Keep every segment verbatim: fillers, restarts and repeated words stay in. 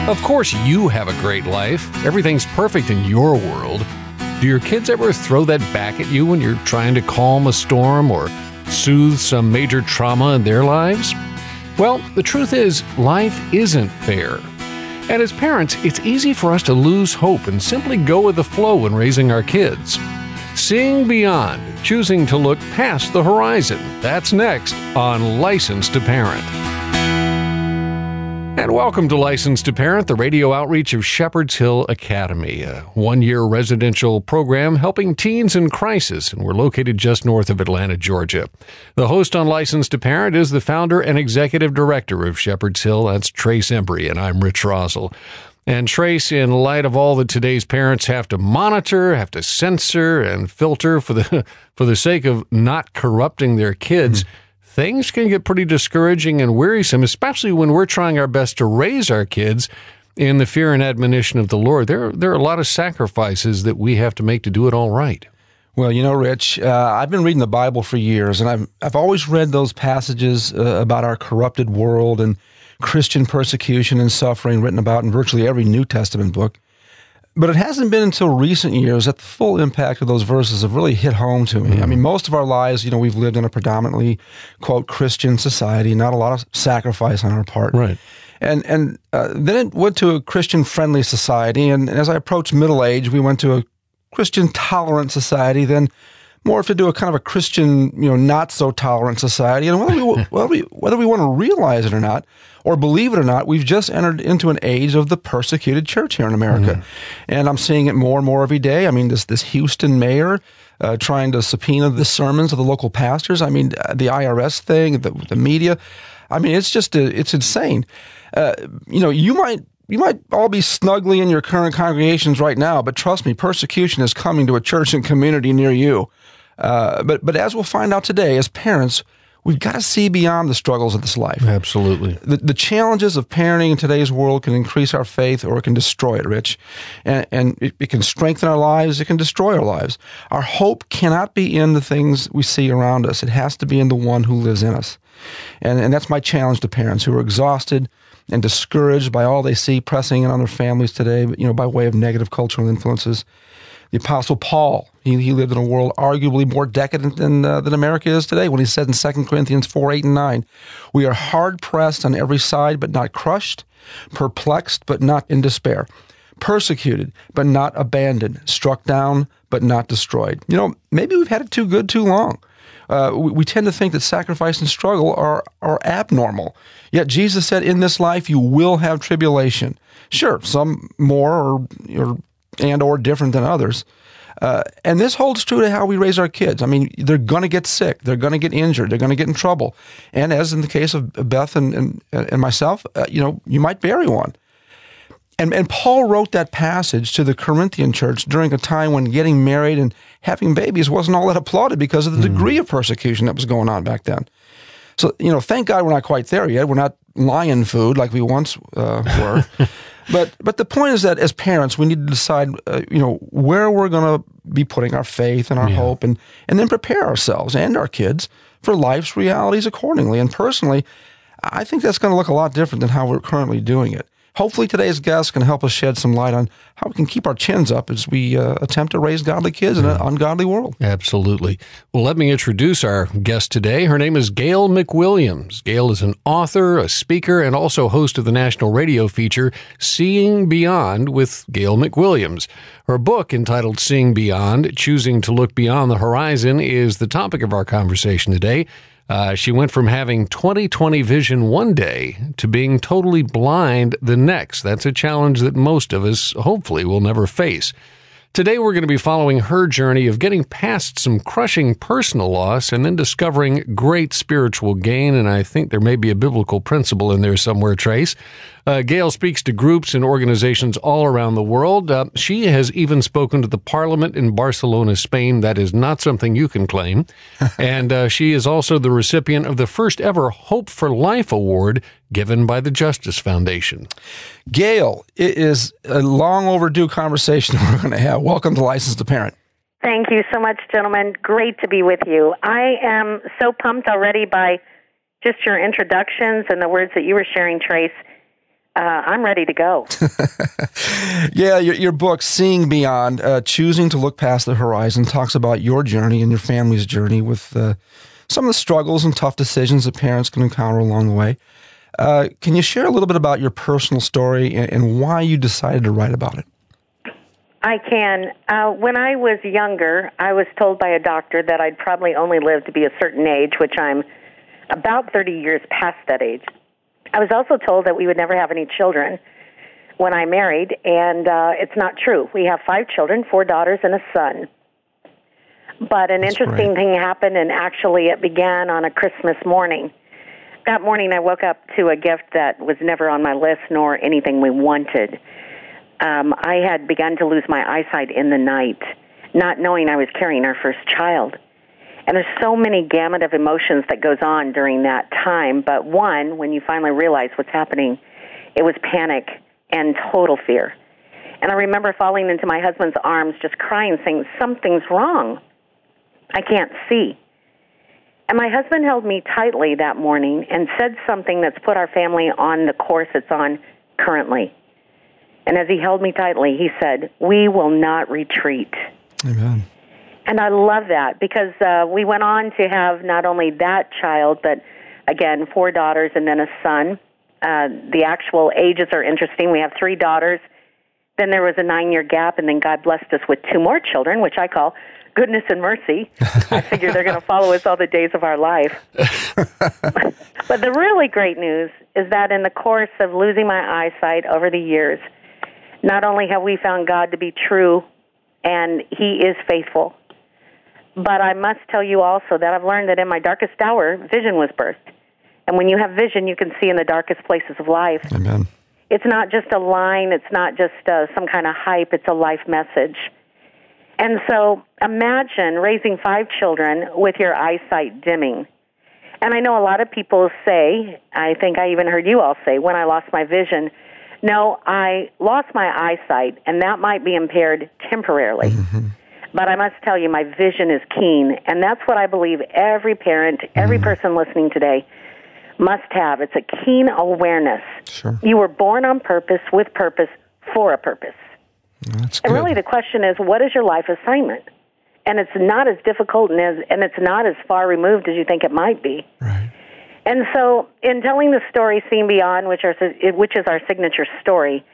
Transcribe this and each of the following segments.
Of course, you have a great life. Everything's perfect in your world. Do your kids ever throw that back at you when you're trying to calm a storm or soothe some major trauma in their lives? Well, the truth is, life isn't fair. And as parents, it's easy for us to lose hope and simply go with the flow when raising our kids. Seeing beyond, choosing to look past the horizon. That's next on License to Parent. And welcome to License to Parent, the radio outreach of Shepherd's Hill Academy, a one-year residential program helping teens in crisis, and we're located just north of Atlanta, Georgia. The host on License to Parent is the founder and executive director of Shepherd's Hill. That's Trace Embry, and I'm Rich Rosell. And Trace, in light of all that today's parents have to monitor, have to censor and filter for the for the sake of not corrupting their kids, mm-hmm. things can get pretty discouraging and wearisome, especially when we're trying our best to raise our kids in the fear and admonition of the Lord. There, there are a lot of sacrifices that we have to make to do it all right. Well, you know, Rich, uh, I've been reading the Bible for years, and I've I've always read those passages uh, about our corrupted world and Christian persecution and suffering written about in virtually every New Testament book. But it hasn't been until recent years that the full impact of those verses have really hit home to me. Mm. I mean, most of our lives, you know, we've lived in a predominantly, quote, Christian society, not a lot of sacrifice on our part. Right. And and uh, then it went to a Christian-friendly society, and, and as I approached middle age, we went to a Christian-tolerant society, then morphed into a kind of a Christian, you know, not-so-tolerant society. And whether we, whether we, whether we want to realize it or not, or believe it or not, we've just entered into an age of the persecuted church here in America. Mm. And I'm seeing it more and more every day. I mean, this this Houston mayor uh, trying to subpoena the sermons of the local pastors. I mean, the I R S thing, the, the media. I mean, it's just, a, it's insane. Uh, you know, you might you might all be snugly in your current congregations right now, but trust me, persecution is coming to a church and community near you. Uh, but but as we'll find out today, as parents, we've got to see beyond the struggles of this life. Absolutely. The, the challenges of parenting in today's world can increase our faith or it can destroy it, Rich. And, and it, it can strengthen our lives. It can destroy our lives. Our hope cannot be in the things we see around us. It has to be in the one who lives in us. And, and that's my challenge to parents who are exhausted and discouraged by all they see pressing in on their families today, you know, by way of negative cultural influences. The Apostle Paul, he, he lived in a world arguably more decadent than uh, than America is today when he said in Second Corinthians four, eight, and nine, we are hard-pressed on every side but not crushed, perplexed but not in despair, persecuted but not abandoned, struck down but not destroyed. You know, maybe we've had it too good too long. Uh, we, we tend to think that sacrifice and struggle are, are abnormal. Yet Jesus said, in this life you will have tribulation. Sure, some more or, or and or different than others. Uh, and this holds true to how we raise our kids. I mean, they're going to get sick. They're going to get injured. They're going to get in trouble. And as in the case of Beth and, and, and myself, uh, you know, you might bury one. And, and Paul wrote that passage to the Corinthian church during a time when getting married and having babies wasn't all that applauded because of the mm. degree of persecution that was going on back then. So, you know, thank God we're not quite there yet. We're not lion food like we once uh, were. But but the point is that as parents, we need to decide, uh, you know, where we're going to be putting our faith and our yeah. hope, and, and then prepare ourselves and our kids for life's realities accordingly. And personally, I think that's going to look a lot different than how we're currently doing it. Hopefully today's guest can help us shed some light on how we can keep our chins up as we uh, attempt to raise godly kids in an ungodly world. Absolutely. Well, let me introduce our guest today. Her name is Gail McWilliams. Gail is an author, a speaker, and also host of the national radio feature Seeing Beyond with Gail McWilliams. Her book, entitled Seeing Beyond, Choosing to Look Beyond the Horizon, is the topic of our conversation today. Uh, she went from having twenty twenty vision one day to being totally blind the next. That's a challenge that most of us, hopefully, will never face. Today, we're going to be following her journey of getting past some crushing personal loss and then discovering great spiritual gain, and I think there may be a biblical principle in there somewhere, Trace. Uh, Gail speaks to groups and organizations all around the world. Uh, she has even spoken to the Parliament in Barcelona, Spain. That is not something you can claim. And uh, she is also the recipient of the first ever Hope for Life Award given by the Justice Foundation. Gail, it is a long overdue conversation we're going to have. Welcome to License to Parent. Thank you so much, gentlemen. Great to be with you. I am so pumped already by just your introductions and the words that you were sharing, Trace. uh, I'm ready to go. Yeah, your, your book, Seeing Beyond, uh, Choosing to Look Past the Horizon, talks about your journey and your family's journey with uh, some of the struggles and tough decisions that parents can encounter along the way. Uh, can you share a little bit about your personal story and, and why you decided to write about it? I can. Uh, when I was younger, I was told by a doctor that I'd probably only live to be a certain age, which I'm about thirty years past that age. I was also told that we would never have any children when I married, and uh, it's not true. We have five children, four daughters and a son. But an That's interesting great. thing happened, and actually it began on a Christmas morning. That morning I woke up to a gift that was never on my list nor anything we wanted. Um, I had begun to lose my eyesight in the night, not knowing I was carrying our first child. And there's so many gamut of emotions that goes on during that time. But one, when you finally realize what's happening, it was panic and total fear. And I remember falling into my husband's arms, just crying, saying, something's wrong. I can't see. And my husband held me tightly that morning and said something that's put our family on the course it's on currently. And as he held me tightly, he said, we will not retreat. Amen. And I love that because uh, we went on to have not only that child, but, again, four daughters and then a son. Uh, the actual ages are interesting. We have three daughters. Then there was a nine-year gap, and then God blessed us with two more children, which I call goodness and mercy. I figure they're going to follow us all the days of our life. But the really great news is that in the course of losing my eyesight over the years, not only have we found God to be true, and He is faithful, but I must tell you also that I've learned that in my darkest hour, vision was birthed. And when you have vision, you can see in the darkest places of life. Amen. It's not just a line. It's not just uh, some kind of hype. It's a life message. And so imagine raising five children with your eyesight dimming. And I know a lot of people say, I think I even heard you all say, when I lost my vision, no, I lost my eyesight, and that might be impaired temporarily. Mm-hmm. But I must tell you, my vision is keen, and that's what I believe every parent, every mm. person listening today must have. It's a keen awareness. Sure. You were born on purpose, with purpose, for a purpose. That's and good. really the question is, what is your life assignment? And it's not as difficult and, as, and it's not as far removed as you think it might be. Right. And so in telling the story, Seeing Beyond, which, are, which is our signature story,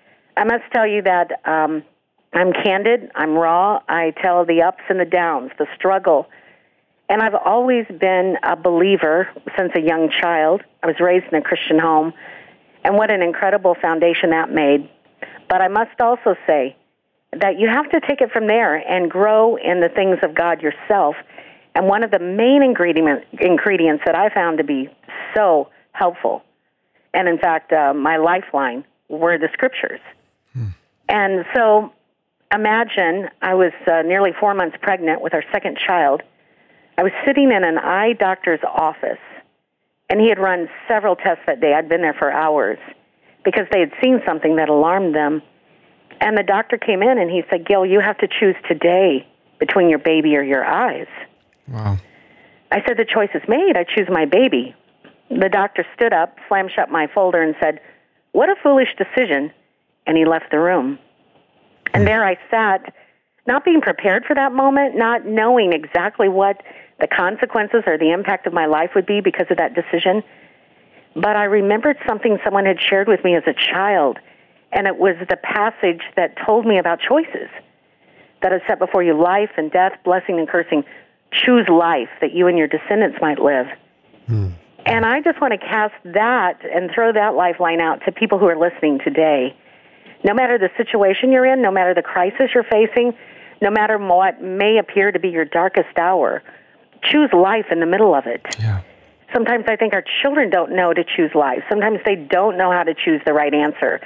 I must tell you that um, I'm candid, I'm raw, I tell the ups and the downs, the struggle. And I've always been a believer since a young child. I was raised in a Christian home, and what an incredible foundation that made. But I must also say that you have to take it from there and grow in the things of God yourself. And one of the main ingredient, ingredients that I found to be so helpful, and in fact, uh, my lifeline, were the Scriptures. Hmm. And so imagine I was uh, nearly four months pregnant with our second child. I was sitting in an eye doctor's office, and he had run several tests that day. I'd been there for hours because they had seen something that alarmed them. And the doctor came in, and he said, Gil, you have to choose today between your baby or your eyes. Wow. I said, the choice is made. I choose my baby. The doctor stood up, slammed shut my folder, and said, what a foolish decision, and he left the room. And there I sat, not being prepared for that moment, not knowing exactly what the consequences or the impact of my life would be because of that decision. But I remembered something someone had shared with me as a child, and it was the passage that told me about choices, that is set before you life and death, blessing and cursing. Choose life that you and your descendants might live. Hmm. And I just want to cast that and throw that lifeline out to people who are listening today. No matter the situation you're in, no matter the crisis you're facing, no matter what may appear to be your darkest hour, choose life in the middle of it. Yeah. Sometimes I think our children don't know to choose life. Sometimes they don't know how to choose the right answer.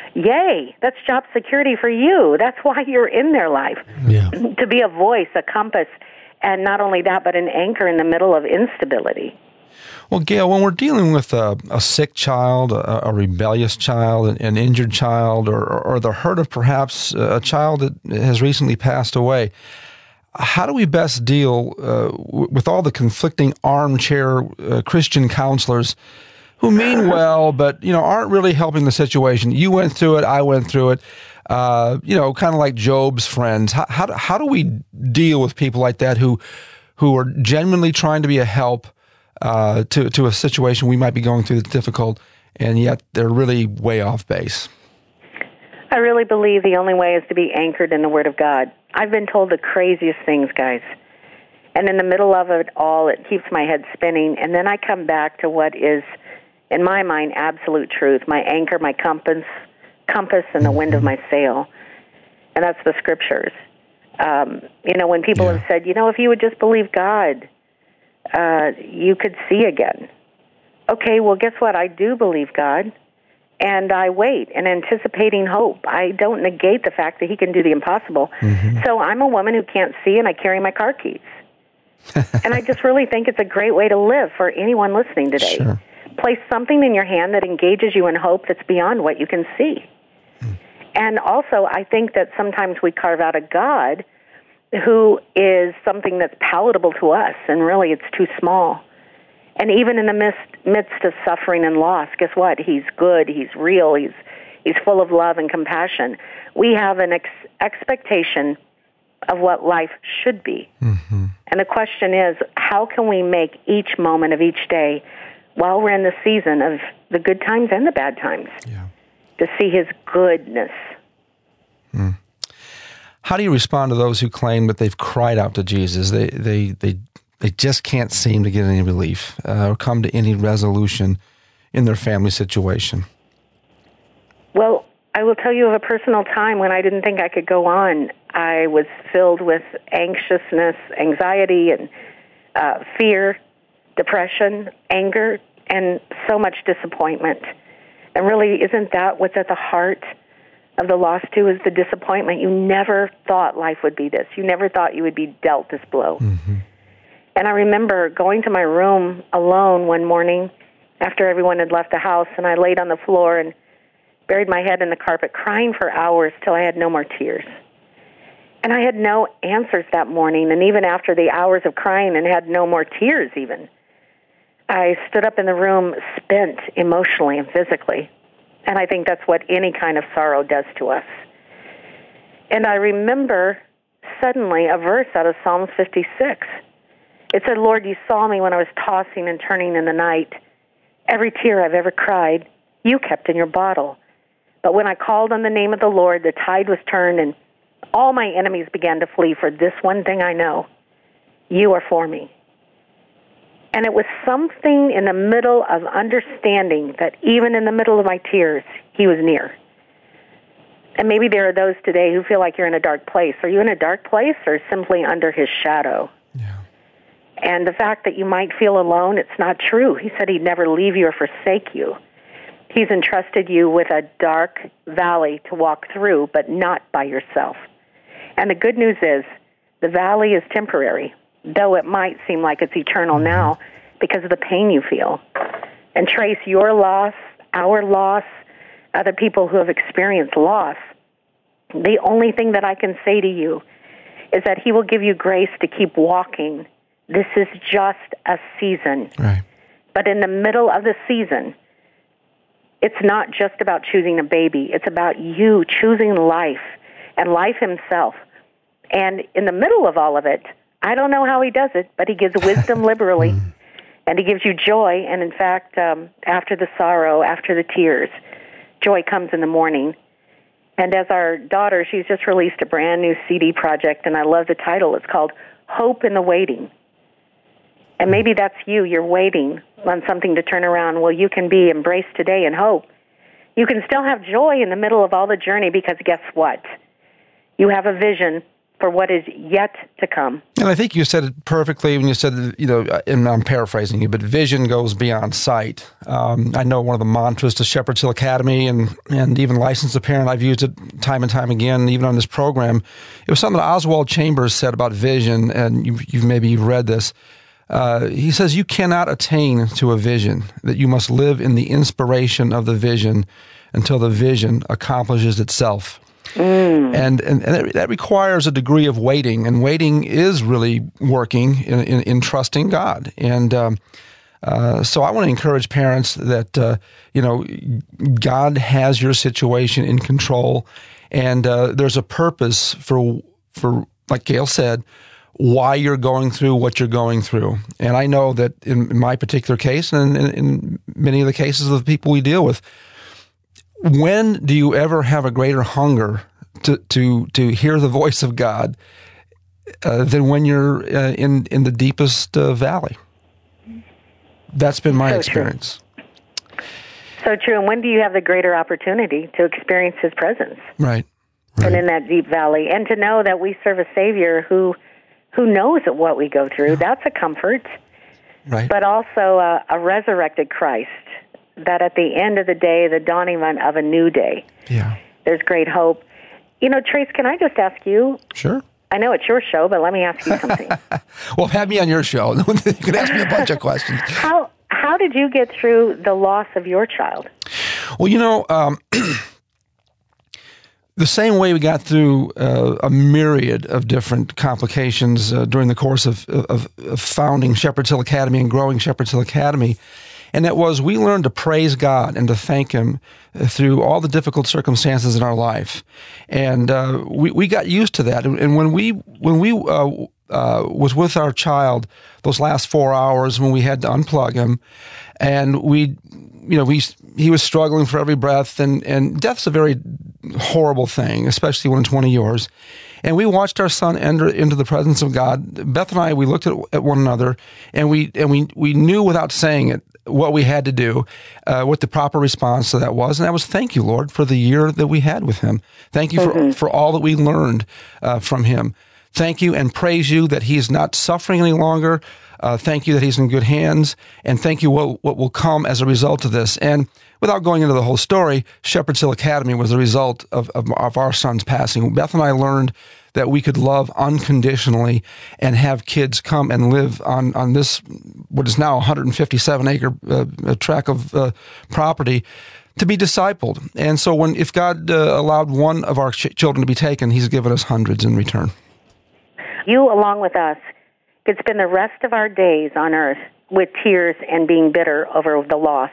Yay, that's job security for you. That's why you're in their life. Yeah. To be a voice, a compass, and not only that, but an anchor in the middle of instability. Well, Gail, when we're dealing with a, a sick child, a, a rebellious child, an injured child, or, or the hurt of perhaps a child that has recently passed away, how do we best deal uh, w- with all the conflicting armchair uh, Christian counselors who mean well, but, you know, aren't really helping the situation. You went through it. I went through it. Uh, you know, kind of like Job's friends. How, how, how do we deal with people like that who, who are genuinely trying to be a help uh, to, to a situation we might be going through that's difficult, and yet they're really way off base? I really believe the only way is to be anchored in the Word of God. I've been told the craziest things, guys. And in the middle of it all, it keeps my head spinning. And then I come back to what is, in my mind, absolute truth, my anchor, my compass, compass and the wind of my sail. And that's the Scriptures. Um, you know, when people yeah. have said, you know, if you would just believe God, uh, you could see again. Okay, well, guess what? I do believe God. And I wait in anticipating hope. I don't negate the fact that He can do the impossible. Mm-hmm. So I'm a woman who can't see, and I carry my car keys. And I just really think it's a great way to live for anyone listening today. Sure. Place something in your hand that engages you in hope that's beyond what you can see. Mm. And also, I think that sometimes we carve out a God who is something that's palatable to us, and really it's too small. And even in the midst, midst of suffering and loss, guess what? He's good, He's real, He's He's full of love and compassion. We have an ex- expectation of what life should be. Mm-hmm. And the question is, how can we make each moment of each day, while we're in the season of the good times and the bad times, yeah. to see His goodness? Mm. How do you respond to those who claim that they've cried out to Jesus? They they they they just can't seem to get any relief uh, or come to any resolution in their family situation? Well, I will tell you of a personal time when I didn't think I could go on. I was filled with anxiousness, anxiety, and uh, fear, depression, anger, and so much disappointment. And really, isn't that what's at the heart of the loss, too, is the disappointment? You never thought life would be this. You never thought you would be dealt this blow. Mm-hmm. And I remember going to my room alone one morning after everyone had left the house, and I laid on the floor and buried my head in the carpet, crying for hours till I had no more tears. And I had no answers that morning, and even after the hours of crying and had no more tears even, I stood up in the room spent emotionally and physically. And I think that's what any kind of sorrow does to us. And I remember suddenly a verse out of Psalms fifty-six. It said, Lord, you saw me when I was tossing and turning in the night. Every tear I've ever cried, you kept in your bottle. But when I called on the name of the Lord, the tide was turned, and all my enemies began to flee. For this one thing I know, you are for me. And it was something in the middle of understanding that even in the middle of my tears, He was near. And maybe there are those today who feel like you're in a dark place. Are you in a dark place or simply under His shadow? Yeah. And the fact that you might feel alone, it's not true. He said He'd never leave you or forsake you. He's entrusted you with a dark valley to walk through, but not by yourself. And the good news is the valley is temporary, though it might seem like it's eternal now because of the pain you feel. And Trace, your loss, our loss, other people who have experienced loss, the only thing that I can say to you is that He will give you grace to keep walking. This is just a season. Right. But in the middle of the season, it's not just about choosing a baby. It's about you choosing life and life Himself. And in the middle of all of it, I don't know how He does it, but He gives wisdom liberally, and He gives you joy. And in fact, um, after the sorrow, after the tears, joy comes in the morning. And as our daughter, she's just released a brand new C D project, and I love the title. It's called Hope in the Waiting. And maybe that's you. You're waiting on something to turn around. Well, you can be embraced today in hope. You can still have joy in the middle of all the journey because guess what? You have a vision for what is yet to come. And I think you said it perfectly when you said, you know, and I'm paraphrasing you, but vision goes beyond sight. Um, I know one of the mantras to Shepherd's Hill Academy and, and even Licensed to Parent, I've used it time and time again, even on this program. It was something that Oswald Chambers said about vision, and you've, you've maybe you've read this. Uh, he says, you cannot attain to a vision, that you must live in the inspiration of the vision until the vision accomplishes itself. Mm. And, and, and that requires a degree of waiting, and waiting is really working in, in, in trusting God. And um, Uh, so I want to encourage parents that, uh, you know, God has your situation in control, and uh, there's a purpose for, for, like Gail said, why you're going through what you're going through. And I know that in, in my particular case, and in, in many of the cases of the people we deal with, when do you ever have a greater hunger to to, to hear the voice of God uh, than when you're uh, in, in the deepest uh, valley? That's been my so experience. True. So true. And when do you have the greater opportunity to experience His presence? Right. right. And in that deep valley, and to know that we serve a Savior who who knows what we go through. That's a comfort. Right. But also a, a resurrected Christ, that at the end of the day, the dawning of a new day, yeah, there's great hope. You know, Trace, can I just ask you? Sure. I know it's your show, but let me ask you something. Well, have me on your show. You can ask me a bunch of questions. How how did you get through the loss of your child? Well, you know, um, the same way we got through uh, a myriad of different complications uh, during the course of, of, of founding Shepherd's Hill Academy and growing Shepherd's Hill Academy, and that was we learned to praise God and to thank Him through all the difficult circumstances in our life, and uh, we we got used to that. And when we when we uh, uh, was with our child those last four hours when we had to unplug him, and we, you know, we he was struggling for every breath, and and death's a very horrible thing, especially when it's one of yours. And we watched our son enter into the presence of God. Beth and I, we looked at, at one another, and we and we we knew without saying it what we had to do, uh, what the proper response to that was, and that was thank you, Lord, for the year that we had with him. Thank you mm-hmm. for for all that we learned uh, from him. Thank you and praise you that he is not suffering any longer. Uh, thank you that he's in good hands, and thank you what what will come as a result of this. And without going into the whole story, Shepherd's Hill Academy was the result of, of, of our son's passing. Beth and I learned that we could love unconditionally and have kids come and live on, on this, what is now a one hundred fifty-seven acre uh, tract of uh, property, to be discipled. And so when if God uh, allowed one of our ch- children to be taken, He's given us hundreds in return. You, along with us, could spend the rest of our days on earth with tears and being bitter over the loss.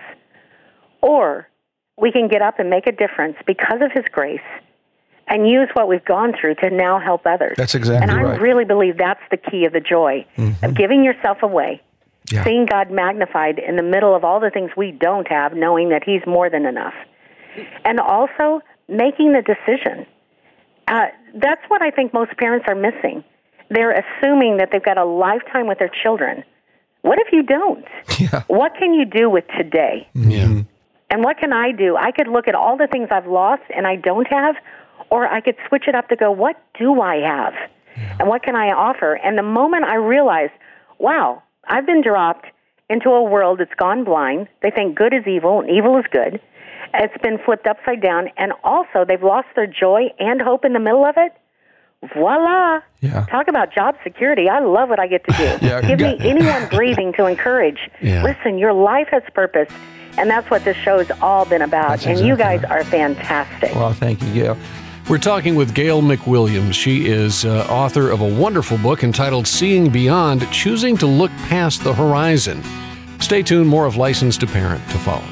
Or we can get up and make a difference because of His grace and use what we've gone through to now help others. That's exactly right. And I right. really believe that's the key of the joy mm-hmm. of giving yourself away, yeah. seeing God magnified in the middle of all the things we don't have, knowing that He's more than enough. And also making the decision. Uh, that's what I think most parents are missing. They're assuming that they've got a lifetime with their children. What if you don't? Yeah. What can you do with today? Mm-hmm. And what can I do? I could look at all the things I've lost and I don't have, or I could switch it up to go, what do I have? Yeah. And what can I offer? And the moment I realize, wow, I've been dropped into a world that's gone blind. They think good is evil and evil is good. It's been flipped upside down. And also they've lost their joy and hope in the middle of it. Voila. Yeah. Talk about job security. I love what I get to do. yeah, Give got, me anyone breathing to encourage. Yeah. Listen, your life has purpose. And that's what this show has all been about. That's and exactly you guys right. are fantastic. Well, thank you, Gail. We're talking with Gail McWilliams. She is uh, author of a wonderful book entitled Seeing Beyond, Choosing to Look Past the Horizon. Stay tuned, more of License to Parent to follow.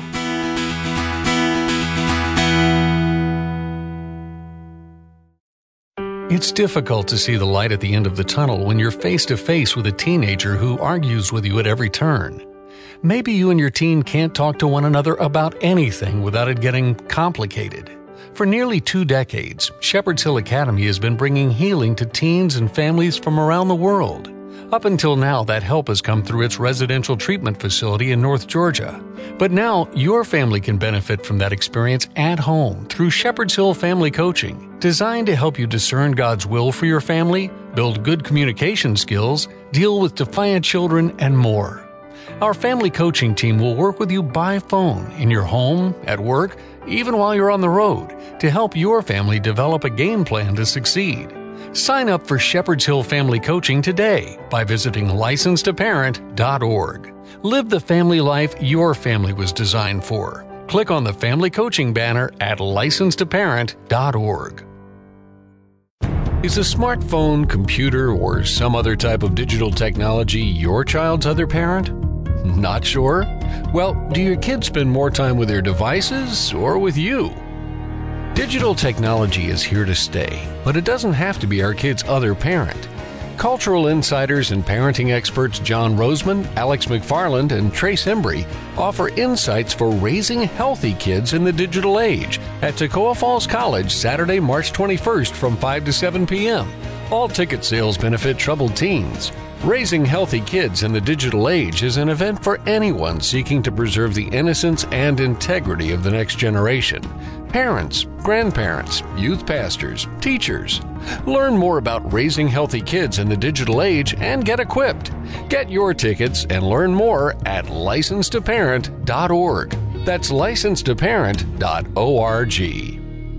It's difficult to see the light at the end of the tunnel when you're face to face with a teenager who argues with you at every turn. Maybe you and your teen can't talk to one another about anything without it getting complicated. For nearly two decades, Shepherd's Hill Academy has been bringing healing to teens and families from around the world. Up until now, that help has come through its residential treatment facility in North Georgia. But now, your family can benefit from that experience at home through Shepherd's Hill Family Coaching, designed to help you discern God's will for your family, build good communication skills, deal with defiant children, and more. Our family coaching team will work with you by phone, in your home, at work, even while you're on the road, to help your family develop a game plan to succeed. Sign up for Shepherd's Hill Family Coaching today by visiting license to parent dot org. Live the family life your family was designed for. Click on the Family Coaching banner at license to parent dot org. Is a smartphone, computer, or some other type of digital technology your child's other parent? Not sure? Well, do your kids spend more time with their devices or with you? Digital technology is here to stay, but it doesn't have to be our kid's other parent. Cultural insiders and parenting experts John Roseman, Alex McFarland, and Trace Embry offer insights for raising healthy kids in the digital age at Toccoa Falls College Saturday, March twenty-first from five to seven p.m. All ticket sales benefit troubled teens. Raising healthy kids in the digital age is an event for anyone seeking to preserve the innocence and integrity of the next generation. Parents, grandparents, youth pastors, teachers. Learn more about raising healthy kids in the digital age and get equipped. Get your tickets and learn more at license to parent dot org. That's license to parent dot org.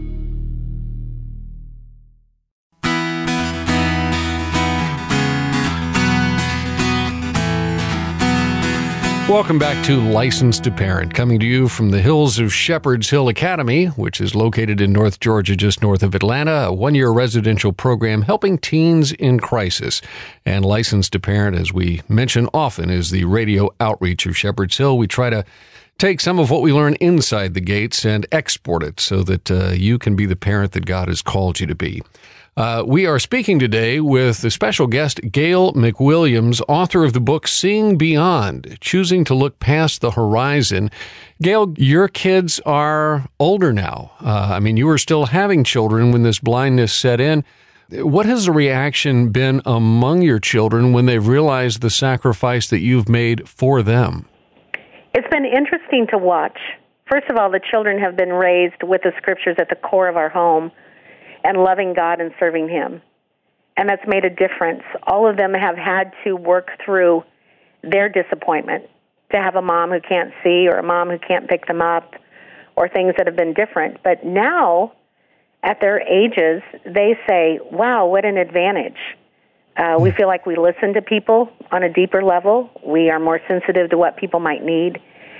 Welcome back to License to Parent, coming to you from the hills of Shepherd's Hill Academy, which is located in North Georgia, just north of Atlanta, a one-year residential program helping teens in crisis. And License to Parent, as we mention often, is the radio outreach of Shepherd's Hill. We try to take some of what we learn inside the gates and export it so that uh, you can be the parent that God has called you to be. Uh, we are speaking today with the special guest, Gail McWilliams, author of the book Seeing Beyond, Choosing to Look Past the Horizon. Gail, your kids are older now. Uh, I mean, you were still having children when this blindness set in. What has the reaction been among your children when they've realized the sacrifice that you've made for them? It's been interesting to watch. First of all, the children have been raised with the scriptures at the core of our home, and loving God and serving Him. And that's made a difference. All of them have had to work through their disappointment to have a mom who can't see or a mom who can't pick them up or things that have been different. But now, at their ages, they say, wow, what an advantage. Uh, we feel like we listen to people on a deeper level. We are more sensitive to what people might need.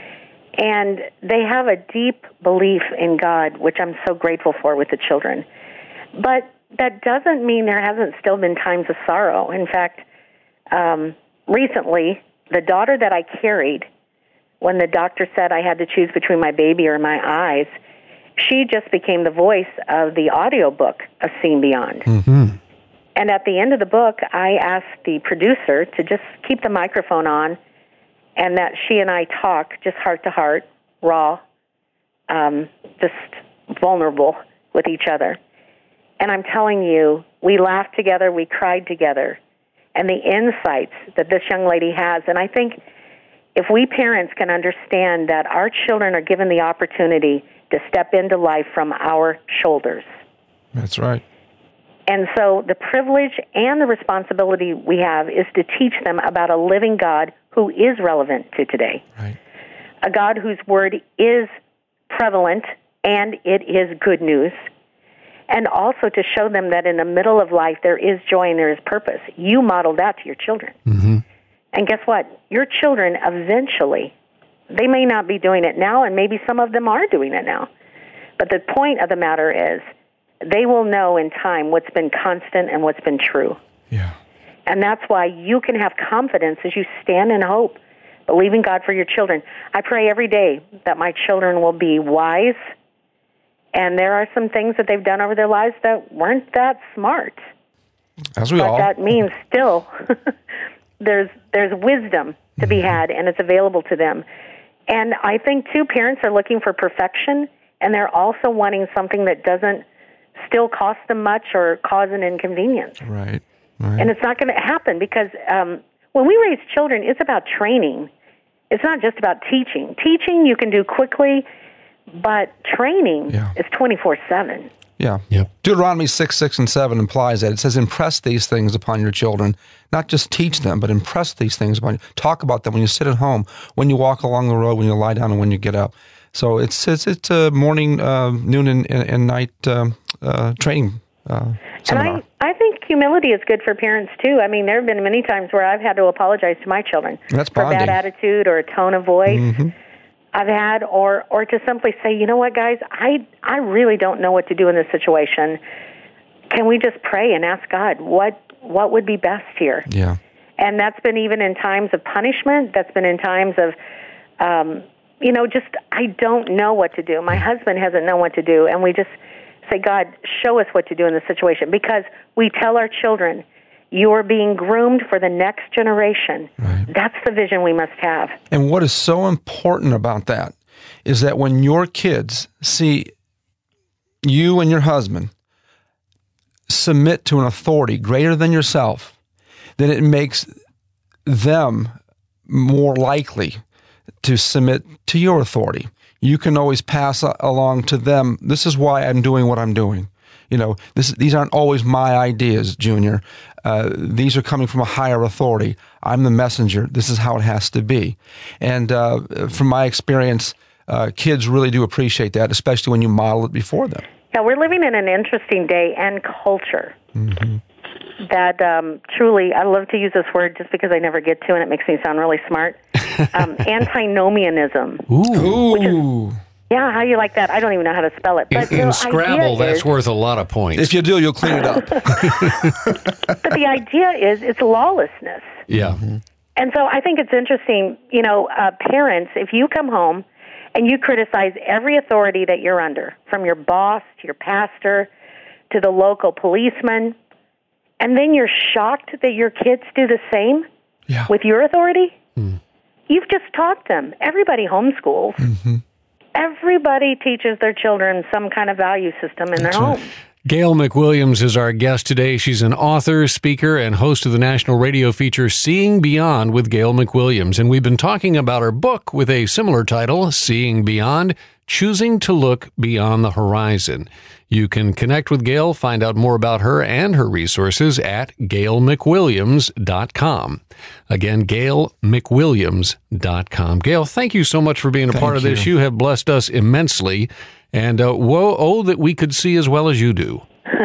And they have a deep belief in God, which I'm so grateful for with the children. But that doesn't mean there hasn't still been times of sorrow. In fact, um, recently, the daughter that I carried, when the doctor said I had to choose between my baby or my eyes, she just became the voice of the audiobook of Seeing Beyond. Mm-hmm. And at the end of the book, I asked the producer to just keep the microphone on and that she and I talk just heart to heart, raw, um, just vulnerable with each other. And I'm telling you, we laughed together, we cried together, and the insights that this young lady has. And I think if we parents can understand that our children are given the opportunity to step into life from our shoulders. That's right. And so the privilege and the responsibility we have is to teach them about a living God who is relevant to today. Right. A God whose word is prevalent and it is good news. And also to show them that in the middle of life there is joy and there is purpose. You model that to your children. Mm-hmm. And guess what? Your children eventually, they may not be doing it now, and maybe some of them are doing it now. But the point of the matter is they will know in time what's been constant and what's been true. Yeah. And that's why you can have confidence as you stand in hope, believing God for your children. I pray every day that my children will be wise. And there are some things that they've done over their lives that weren't that smart. As we but all. That means still there's there's wisdom to be had, and it's available to them. And I think, too, parents are looking for perfection, and they're also wanting something that doesn't still cost them much or cause an inconvenience. Right. right. And it's not going to happen because um, when we raise children, it's about training. It's not just about teaching. Teaching you can do quickly, but training yeah. is twenty-four seven. Yeah. Yep. Deuteronomy six, six, and seven implies that. It says, impress these things upon your children. Not just teach them, but impress these things upon you. Talk about them when you sit at home, when you walk along the road, when you lie down, and when you get up. So it's it's, it's a morning, uh, noon, and, and night uh, uh, training uh, seminar. And I, I think humility is good for parents, too. I mean, there have been many times where I've had to apologize to my children That's for bonding. bad attitude or a tone of voice. Mm-hmm. I've had, or or to simply say, you know what, guys, I I really don't know what to do in this situation. Can we just pray and ask God what what would be best here? Yeah. And that's been even in times of punishment. That's been in times of, um, you know, just I don't know what to do. My husband hasn't known what to do. And we just say, God, show us what to do in this situation. Because we tell our children, you're being groomed for the next generation. Right. That's the vision we must have. And what is so important about that is that when your kids see you and your husband submit to an authority greater than yourself, then it makes them more likely to submit to your authority. You can always pass along to them, this is why I'm doing what I'm doing. You know, this, these aren't always my ideas, Junior. Uh, these are coming from a higher authority. I'm the messenger. This is how it has to be. And uh, from my experience, uh, kids really do appreciate that, especially when you model it before them. Yeah, we're living in an interesting day and culture mm-hmm. that um, truly, I love to use this word just because I never get to, and it makes me sound really smart, um, antinomianism. Ooh. Which is, yeah, how do you like that? I don't even know how to spell it. But in in Scrabble, that's is, worth a lot of points. If you do, you'll clean it up. But the idea is it's lawlessness. Yeah. Mm-hmm. And so I think it's interesting, you know, uh, parents, if you come home and you criticize every authority that you're under, from your boss to your pastor to the local policeman, and then you're shocked that your kids do the same yeah. with your authority, mm. you've just taught them. Everybody homeschools. Mm-hmm. Everybody teaches their children some kind of value system in That's their right. home. Gail McWilliams is our guest today. She's an author, speaker, and host of the national radio feature Seeing Beyond with Gail McWilliams. And we've been talking about her book with a similar title, Seeing Beyond, Choosing to Look Beyond the Horizon. You can connect with Gail, find out more about her and her resources at gail mcwilliams dot com. Again, gail mcwilliams dot com. Gail, thank you so much for being a thank part of you. this. You have blessed us immensely. And uh, woe, oh, that we could see as well as you do.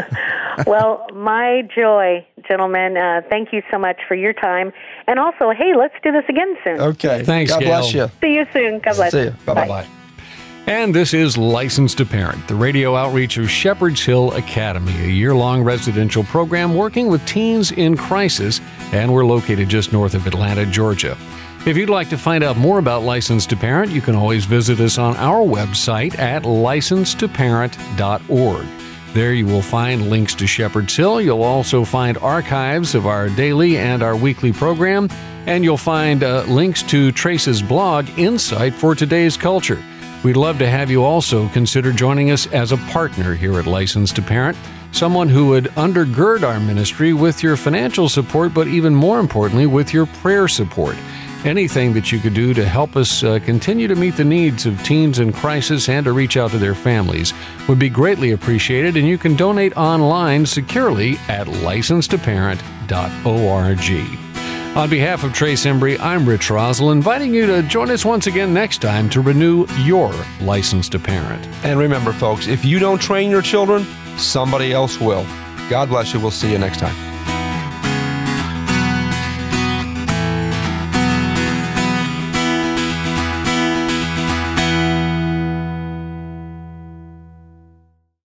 Well, my joy, gentlemen. Uh, thank you so much for your time. And also, hey, let's do this again soon. Okay. Thanks, God Gail. bless you. See you soon. God bless. See you. Bye-bye. Bye. And this is Licensed to Parent, the radio outreach of Shepherd's Hill Academy, a year-long residential program working with teens in crisis, and we're located just north of Atlanta, Georgia. If you'd like to find out more about Licensed to Parent, you can always visit us on our website at licensed to parent dot org. There you will find links to Shepherd's Hill. You'll also find archives of our daily and our weekly program, and you'll find uh, links to Trace's blog, Insight for Today's Culture. We'd love to have you also consider joining us as a partner here at Licensed to Parent, someone who would undergird our ministry with your financial support, but even more importantly, with your prayer support. Anything that you could do to help us uh, continue to meet the needs of teens in crisis and to reach out to their families would be greatly appreciated, and you can donate online securely at licensed to parent dot org. On behalf of Trace Embry, I'm Rich Rosell, inviting you to join us once again next time to renew your license to parent. And remember, folks, if you don't train your children, somebody else will. God bless you. We'll see you next time.